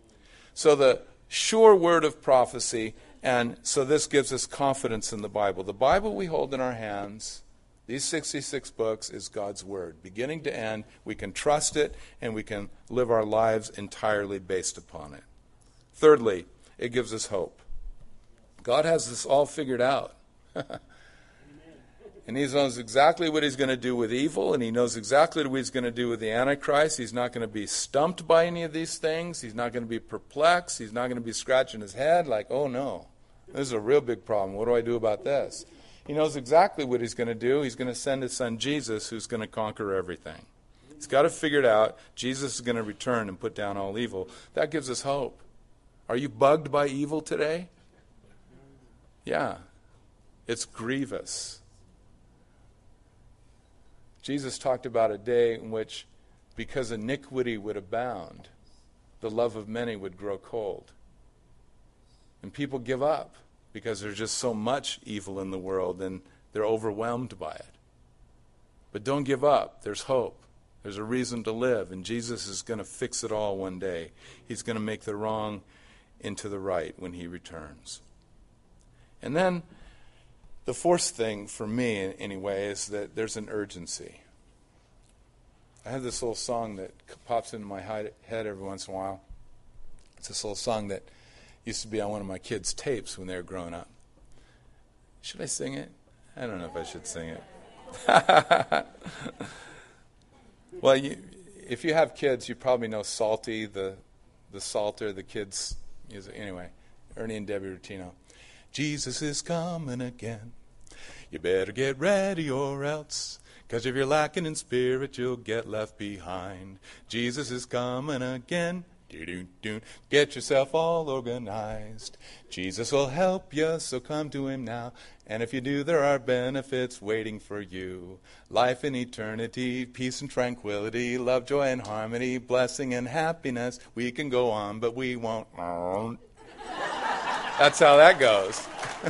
So the sure word of prophecy, and so this gives us confidence in the Bible. The Bible we hold in our hands, these sixty-six books, is God's Word. Beginning to end, we can trust it, and we can live our lives entirely based upon it. Thirdly, it gives us hope. God has this all figured out. And he knows exactly what he's going to do with evil, and he knows exactly what he's going to do with the Antichrist. He's not going to be stumped by any of these things. He's not going to be perplexed. He's not going to be scratching his head like, oh no, this is a real big problem. What do I do about this? He knows exactly what he's going to do. He's going to send his son Jesus, who's going to conquer everything. He's got it figured out. Jesus is going to return and put down all evil. That gives us hope. Are you bugged by evil today? Yeah. It's grievous. Jesus talked about a day in which, because iniquity would abound, the love of many would grow cold. And people give up because there's just so much evil in the world and they're overwhelmed by it. But don't give up. There's hope. There's a reason to live, and Jesus is going to fix it all one day. He's going to make the wrong into the right when he returns. And then the fourth thing, for me anyway, is that there's an urgency. I have this little song that pops into my head every once in a while. It's this little song that used to be on one of my kids' tapes when they were growing up. Should I sing it? I don't know if I should sing it. Well, you, if you have kids, you probably know Salty, the the Salter, the kids' music. Anyway, Ernie and Debbie Rutino. Jesus is coming again. You better get ready or else, 'cause if you're lacking in spirit, you'll get left behind. Jesus is coming again. Do-do-do. Get yourself all organized. Jesus will help you, so come to him now. And if you do, there are benefits waiting for you. Life in eternity, peace and tranquility, love, joy, and harmony, blessing and happiness. We can go on, but we won't. That's how that goes.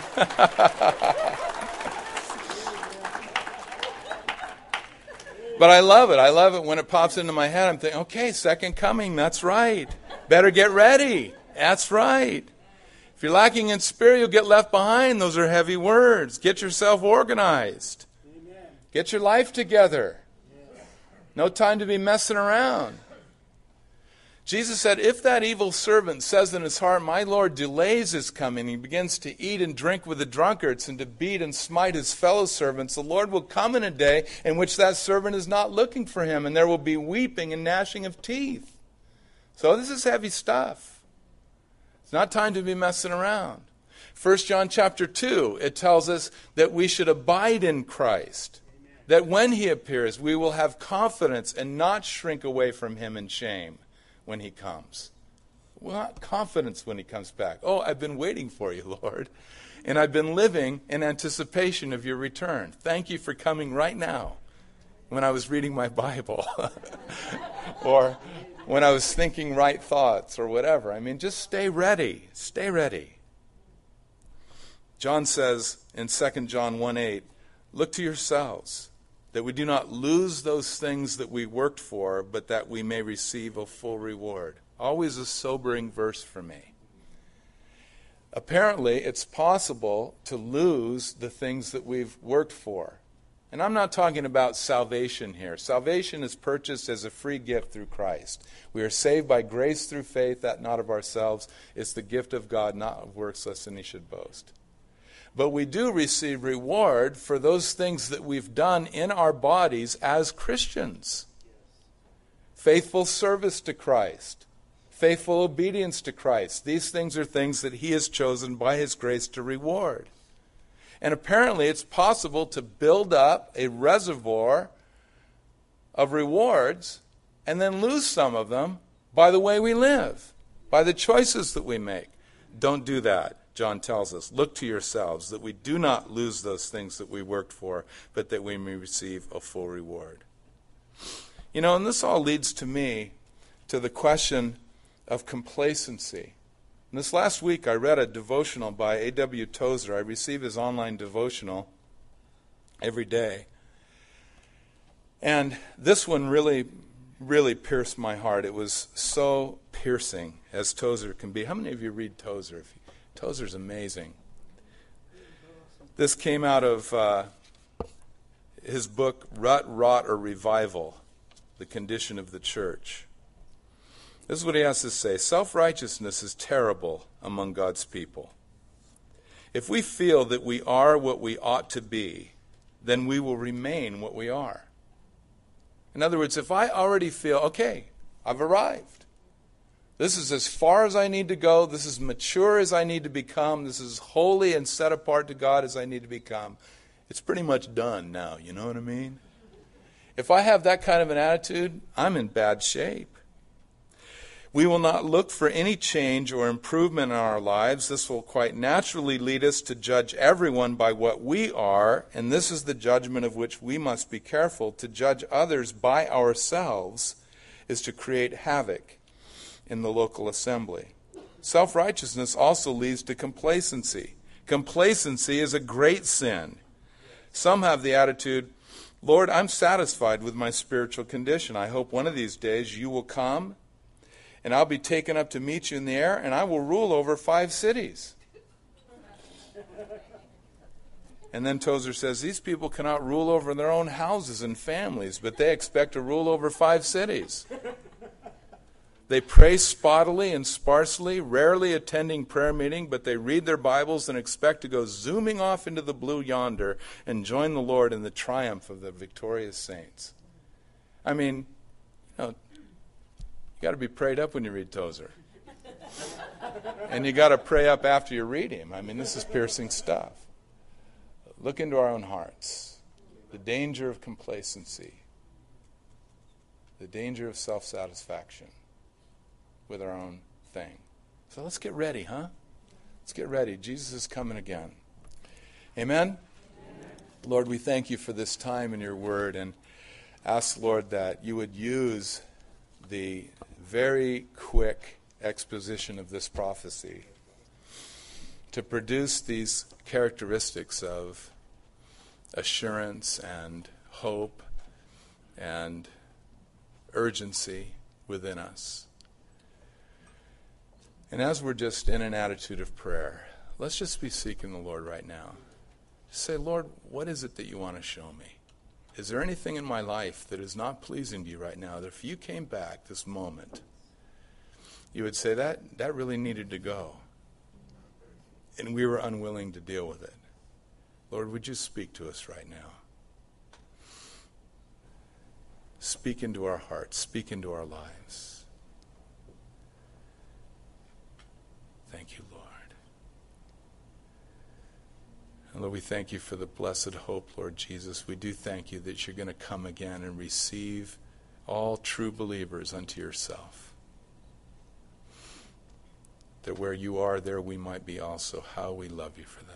But I love it. I love it when it pops into my head. I'm thinking, okay, second coming, that's right. Better get ready. That's right. If you're lacking in spirit, you'll get left behind. Those are heavy words. Get yourself organized. Amen. Get your life together. Yes. No time to be messing around. Jesus said, if that evil servant says in his heart, my Lord delays his coming, he begins to eat and drink with the drunkards and to beat and smite his fellow servants, the Lord will come in a day in which that servant is not looking for him, and there will be weeping and gnashing of teeth. So this is heavy stuff. It's not time to be messing around. First John chapter two, it tells us that we should abide in Christ. Amen. That when he appears, we will have confidence and not shrink away from him in shame when he comes. Well, not confidence when he comes back. Oh, I've been waiting for you, Lord. And I've been living in anticipation of your return. Thank you for coming right now when I was reading my Bible. Or when I was thinking right thoughts or whatever. I mean, just stay ready. Stay ready. John says in Second John one eight, look to yourselves, that we do not lose those things that we worked for, but that we may receive a full reward. Always a sobering verse for me. Apparently, it's possible to lose the things that we've worked for. And I'm not talking about salvation here. Salvation is purchased as a free gift through Christ. We are saved by grace through faith, that not of ourselves. It's the gift of God, not of works, lest any should boast. But we do receive reward for those things that we've done in our bodies as Christians. Faithful service to Christ. Faithful obedience to Christ. These things are things that he has chosen by his grace to reward. And apparently it's possible to build up a reservoir of rewards and then lose some of them by the way we live, by the choices that we make. Don't do that, John tells us. Look to yourselves that we do not lose those things that we worked for, but that we may receive a full reward. You know, and this all leads to me to the question of complacency. And this last week I read a devotional by A W Tozer. I receive his online devotional every day. And this one really, really pierced my heart. It was so piercing as Tozer can be. How many of you read Tozer? Tozer's amazing. This came out of uh, his book, Rut, Rot, or Revival, The Condition of the Church. This is what he has to say. Self-righteousness is terrible among God's people. If we feel that we are what we ought to be, then we will remain what we are. In other words, if I already feel, okay, I've arrived. This is as far as I need to go. This is mature as I need to become. This is holy and set apart to God as I need to become. It's pretty much done now, you know what I mean? If I have that kind of an attitude, I'm in bad shape. We will not look for any change or improvement in our lives. This will quite naturally lead us to judge everyone by what we are, and this is the judgment of which we must be careful. To judge others by ourselves is to create havoc in the local assembly. Self-righteousness also leads to complacency. Complacency is a great sin. Some have the attitude, Lord, I'm satisfied with my spiritual condition. I hope one of these days you will come and I'll be taken up to meet you in the air, and I will rule over five cities. And then Tozer says, these people cannot rule over their own houses and families, but they expect to rule over five cities. They pray spottily and sparsely, rarely attending prayer meeting, but they read their Bibles and expect to go zooming off into the blue yonder and join the Lord in the triumph of the victorious saints. I mean, you know, you got to be prayed up when you read Tozer. And you got to pray up after you read him. I mean, this is piercing stuff. Look into our own hearts. The danger of complacency. The danger of self-satisfaction with our own thing. So let's get ready, huh? Let's get ready. Jesus is coming again. Amen? Amen? Lord, we thank you for this time in your word, and ask, Lord, that you would use the very quick exposition of this prophecy to produce these characteristics of assurance and hope and urgency within us. And as we're just in an attitude of prayer, let's just be seeking the Lord right now. Say, Lord, what is it that you want to show me? Is there anything in my life that is not pleasing to you right now, that if you came back this moment, you would say, that, that really needed to go, and we were unwilling to deal with it? Lord, would you speak to us right now? Speak into our hearts. Speak into our lives. Thank you, Lord. And Lord, we thank you for the blessed hope, Lord Jesus. We do thank you that you're going to come again and receive all true believers unto yourself. That where you are, there we might be also. How we love you for that.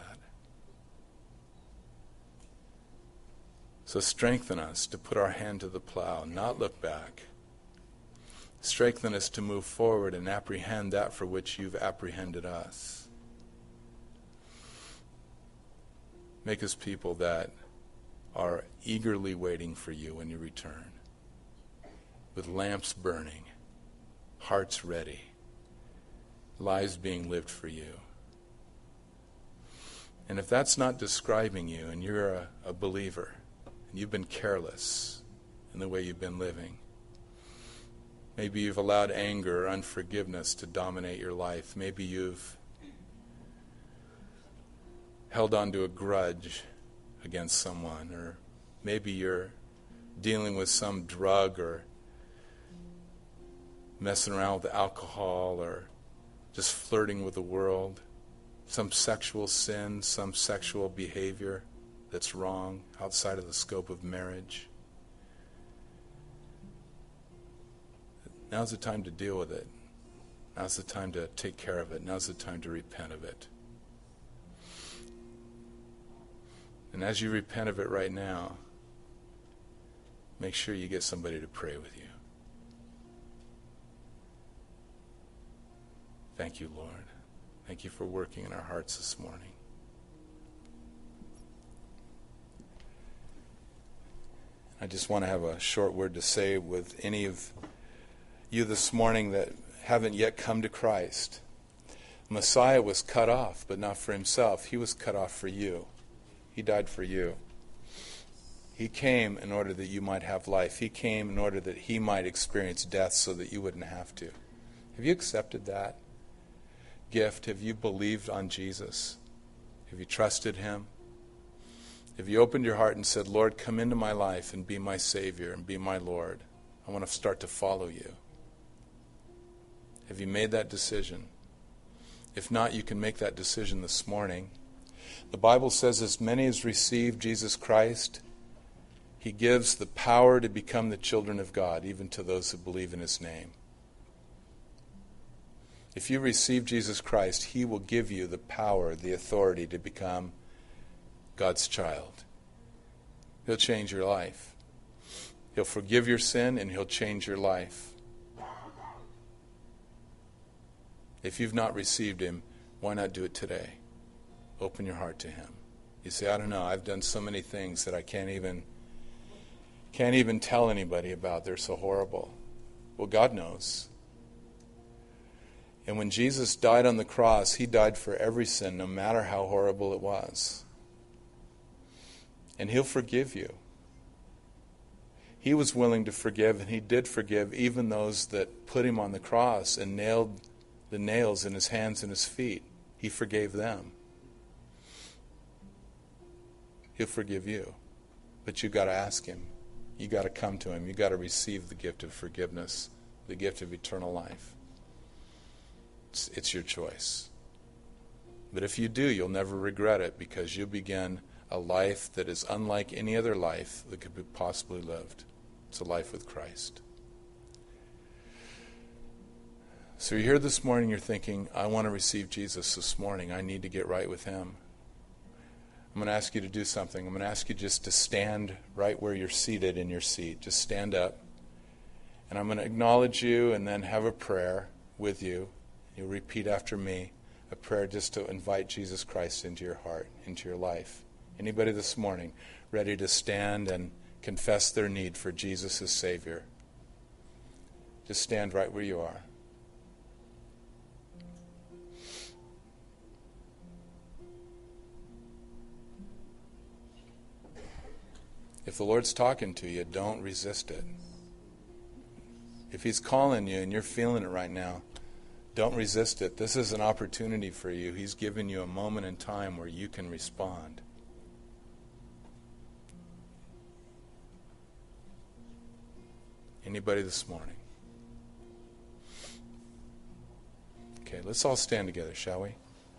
So strengthen us to put our hand to the plow, not look back. Strengthen us to move forward and apprehend that for which you've apprehended us. Make us people that are eagerly waiting for you when you return, with lamps burning, hearts ready, lives being lived for you. And if that's not describing you, and you're a, a believer, and you've been careless in the way you've been living, maybe you've allowed anger or unforgiveness to dominate your life. Maybe you've held on to a grudge against someone, or maybe you're dealing with some drug or messing around with alcohol or just flirting with the world, some sexual sin, some sexual behavior that's wrong outside of the scope of marriage. Now's the time to deal with it. Now's the time to take care of it. Now's the time to repent of it. And as you repent of it right now, make sure you get somebody to pray with you. Thank you, Lord. Thank you for working in our hearts this morning. I just want to have a short word to say with any of you this morning that haven't yet come to Christ. Messiah was cut off, but not for himself. He was cut off for you. He died for you. He came in order that you might have life. He came in order that he might experience death so that you wouldn't have to. Have you accepted that gift? Have you believed on Jesus? Have you trusted him? Have you opened your heart and said, Lord, come into my life and be my Savior and be my Lord? I want to start to follow you. Have you made that decision? If not, you can make that decision this morning. The Bible says, as many as receive Jesus Christ, he gives the power to become the children of God, even to those who believe in his name. If you receive Jesus Christ, he will give you the power, the authority to become God's child. He'll change your life. He'll forgive your sin and he'll change your life. If you've not received him, why not do it today? Open your heart to him. You say, I don't know, I've done so many things that I can't even can't even tell anybody about. They're so horrible. Well, God knows. And when Jesus died on the cross, he died for every sin, no matter how horrible it was. And he'll forgive you. He was willing to forgive, and he did forgive even those that put him on the cross and nailed the nails in his hands and his feet. He forgave them. He'll forgive you. But you've got to ask him. You've got to come to him. You've got to receive the gift of forgiveness, the gift of eternal life. It's, it's your choice. But if you do, you'll never regret it, because you'll begin a life that is unlike any other life that could be possibly lived. It's a life with Christ. So you're here this morning, you're thinking, I want to receive Jesus this morning. I need to get right with him. I'm going to ask you to do something. I'm going to ask you just to stand right where you're seated in your seat. Just stand up. And I'm going to acknowledge you and then have a prayer with you. You'll repeat after me. a prayer just to invite Jesus Christ into your heart, into your life. Anybody this morning ready to stand and confess their need for Jesus as Savior? Just stand right where you are. If the Lord's talking to you, don't resist it. If He's calling you and you're feeling it right now, don't resist it. This is an opportunity for you. He's given you a moment in time where you can respond. Anybody this morning? Okay, let's all stand together, shall we?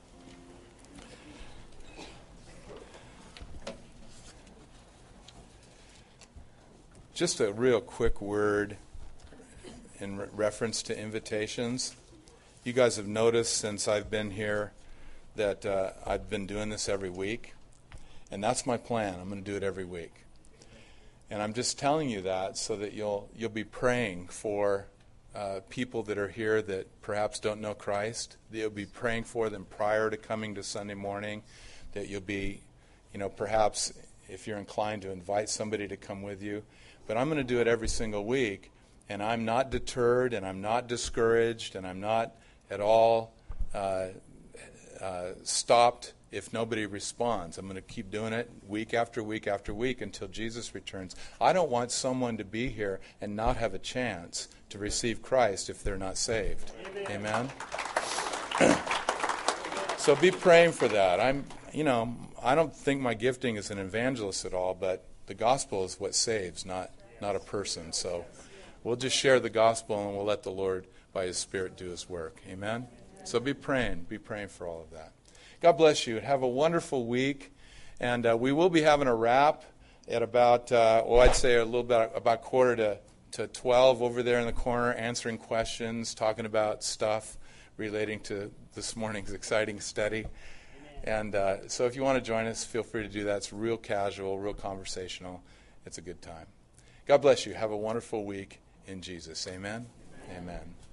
Just a real quick word in re- reference to invitations. You guys have noticed since I've been here that uh, I've been doing this every week, and that's my plan. I'm going to do it every week. And I'm just telling you that so that you'll you'll be praying for uh, people that are here that perhaps don't know Christ, that you'll be praying for them prior to coming to Sunday morning, that you'll be, you know, perhaps if you're inclined to invite somebody to come with you. But I'm going to do it every single week, and I'm not deterred, and I'm not discouraged, and I'm not at all uh, uh, stopped if nobody responds. I'm going to keep doing it week after week after week until Jesus returns. I don't want someone to be here and not have a chance to receive Christ if they're not saved. Amen? Amen? So be praying for that. I'm, you know, I don't think my gifting is an evangelist at all, but the gospel is what saves, not not a person. So we'll just share the gospel and we'll let the Lord, by His Spirit, do His work. Amen? So be praying. Be praying for all of that. God bless you. Have a wonderful week. And uh, we will be having a wrap at about, uh, well, I'd say a little bit, about quarter to, to twelve over there in the corner, answering questions, talking about stuff relating to this morning's exciting study. And uh, so if you want to join us, feel free to do that. It's real casual, real conversational. It's a good time. God bless you. Have a wonderful week in Jesus. Amen. Amen. Amen.